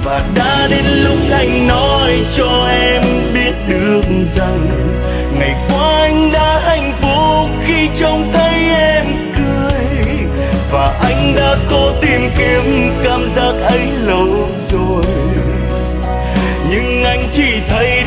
Và đã đến lúc anh nói cho em biết được rằng ngày qua anh đã hạnh phúc khi trông thấy em cười. Và anh đã cố tìm kiếm cảm giác ấy lâu rồi, nhưng anh chỉ thấy